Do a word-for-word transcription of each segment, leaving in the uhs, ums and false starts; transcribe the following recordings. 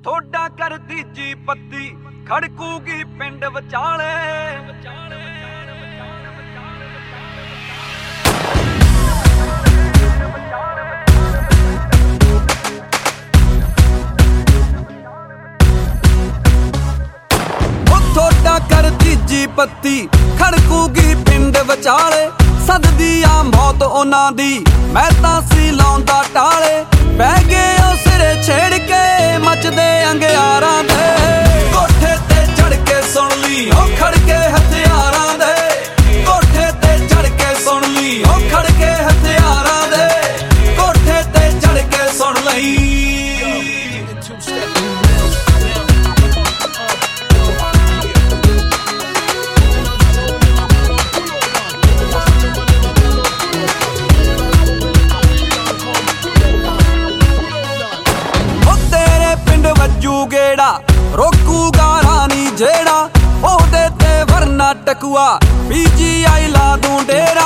ਥੋੜਾ ਕਰ ਤੀਜੀ ਪੱਤੀ ਖੜਕੂਗੀ ਪਿੰਡ ਵਿਚਾਲੇ। ਥੋੜਾ ਕਰ ਤੀਜੀ ਪੱਤੀ ਖੜਕੂਗੀ ਪਿੰਡ ਵਿਚਾਲੇ। ਸੱਦਦੀ ਆ ਮੌਤ ਉਹਨਾਂ ਦੀ ਮੈਂ ਤਾਂ ਸੀ ਲਾਉਂਦਾ ਟਾਲੇ। ਪੈ ਗਏ ਉਹ ਸਿਰੇ ਛੇੜ ਕੇ ਮੱਚਦੇ ਅੰਗਿਆਰਾਂ ਦੇ। ਕੋਠੇ ਤੇ ਚੜ ਕੇ ਸੁਣ ਲਈ ਉਹ ਖੜਕੇ ਹਥਿਆਰਾਂ ਦੇ। ਕੋਠੇ ਤੇ ਚੜ ਕੇ ਸੁਣ ਲਈ ਉਹ ਖੜਕੇ ਹਥਿਆਰਾਂ ਦੇ। ਕੋਠੇ ਤੇ ਚੜ ਕੇ ਸੁਣ ਲਈ। ਗੇੜਾ ਰੋਕੂਗਾ ਰਾਣੀ ਜਿਹੜਾ ਉਹਦੇ ਤੇ ਵਰਨਾ ਟਕੂਆ ਪੀ ਜੀ ਆਈ ਲਾ ਦੂੰ ਡੇਰਾ।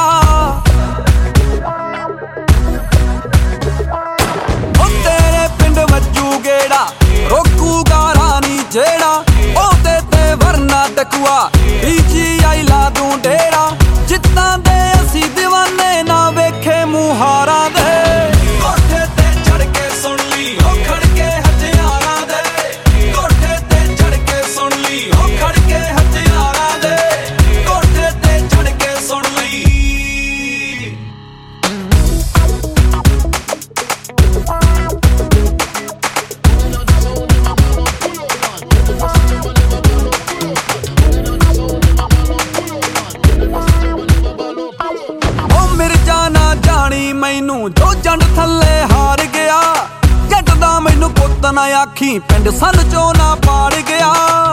ਉਹ ਤੇਰੇ ਪਿੰਡ ਵੱਜੂ ਗੇੜਾ ਰੋਕੂਗਾ ਰਾਣੀ ਜਿਹੜਾ ਉਹਦੇ ਤੇ ਵਰਨਾ ਟਕੂਆ ਪੀ ਜੀ ਆਈ ਲਾ ਦੂੰ ਡੇਰਾ। ਜਿੱਦਾਂ ਦੇ ਅਸੀਂ ਦੀਵਾਨੇ ਨਾ ਵੇਖੇ ਮੁਹਾਰਾਂ ਦੇ। ਕੋਠੇ ਤੇ ਚੜ ਕੇ ਸੁਣ ਲਈ ਉਹ ਖੜਕੇ ਹਥਿਆਰਾਂ ਦੇ। ਕੋਠੇ ਤੇ ਚੜ ਕੇ ਸੁਣ ਲਈ ਉਹ ਖੜਕੇ ਹਥਿਆਰਾਂ ਦੇ। ਕੋਠੇ ਤੇ ਚੜ ਕੇ ਸੁਣ ਲਈ। ਉਹ ਮਿਰਜ਼ਾ ਨਾ ਜਾਣੀ ਮੈਨੂੰ ਜੋ ਜੰਡ ਥੱਲੇ ਹਾਰ ਗਿਆ। ਜੱਟ ਦਾ ਮੈਨੂੰ ਪੁੱਤ ਨਾ ਆਖੀ ਪਿੰਡ ਸੰਨ ਚੋਂ ਨਾ ਪਾੜ ਗਿਆ।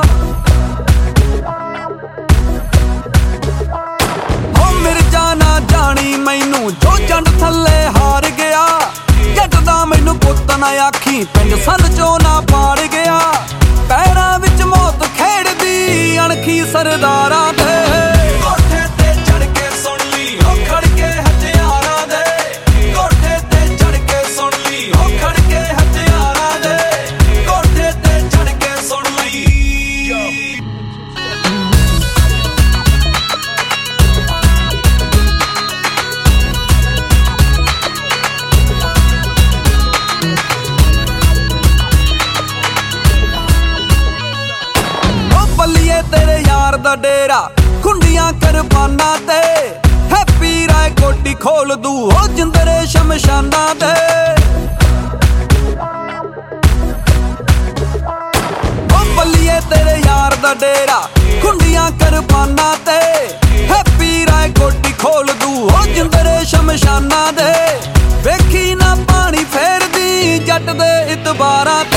ਉਹ ਮਿਰਜ਼ਾ ਨਾ ਜਾਣੀ ਮੈਨੂੰ ਜੋ ਜੰਡ ਥੱਲੇ ਹਾਰ ਗਿਆ। ਜੱਟ ਦਾ ਮੈਨੂੰ ਪੁੱਤ ਨਾ ਆਖੀ ਪਿੰਡ ਸੰਨ ਚੋਂ ਨਾ ਪਾੜ ਗਿਆ। ਪੈਰਾਂ ਵਿੱਚ ਮੌਤ ਖੇਡਦੀ ਅਣਖੀ ਸਰਦਾਰਾਂ ਦੇ। ਕੋਠੇ ਤੇ ਚੜ ਕੇ ਸੁਣ ਲਈ ਉਹ ਖੜਕੇ ਹਥਿਆਰਾਂ ਦੇ। ਕੋਠੇ ਤੇ ਚੜ ਕੇ ਸੁਣ ਲਈ ਉਹ ਖੜਕੇ ਹਥਿਆਰਾਂ ਦੇ। ਕੋਠੇ ਤੇ ਚੜ ਕੇ ਸੁਣ ਲਈ। ਉਹ ਬੱਲੀਏ ਤੇਰੇ ਯਾਰ ਦਾ ਡੇਰਾ ਖੁੰਡੀਆਂ ਕੁਰਬਾਨਾਂ ਤੇ। ਹੈਪੀ ਰਾਏ ਕੋਟੀ ਖੋਲ ਦੂ ਉਹ ਜਿੰਦਰੇ ਸ਼ਮਸ਼ਾਨਾਂ ਦੇ। ਉਹ ਬੱਲੀਏ ਤੇਰੇ ਯਾਰ ਦਾ ਡੇਰਾ ਖੁੰਡੀਆਂ ਕੁਰਬਾਨਾਂ ਤੇ। ਹੈਪੀ ਰਾਏ ਕੋਟੀ ਖੋਲ ਦੂ ਉਹ ਜਿੰਦਰੇ ਸ਼ਮਸ਼ਾਨਾਂ ਦੇ। ਵੇਖੀ ਨਾ ਪਾਣੀ ਫੇਰਦੀ ਜੱਟ ਦੇ ਇਤਬਾਰਾਂ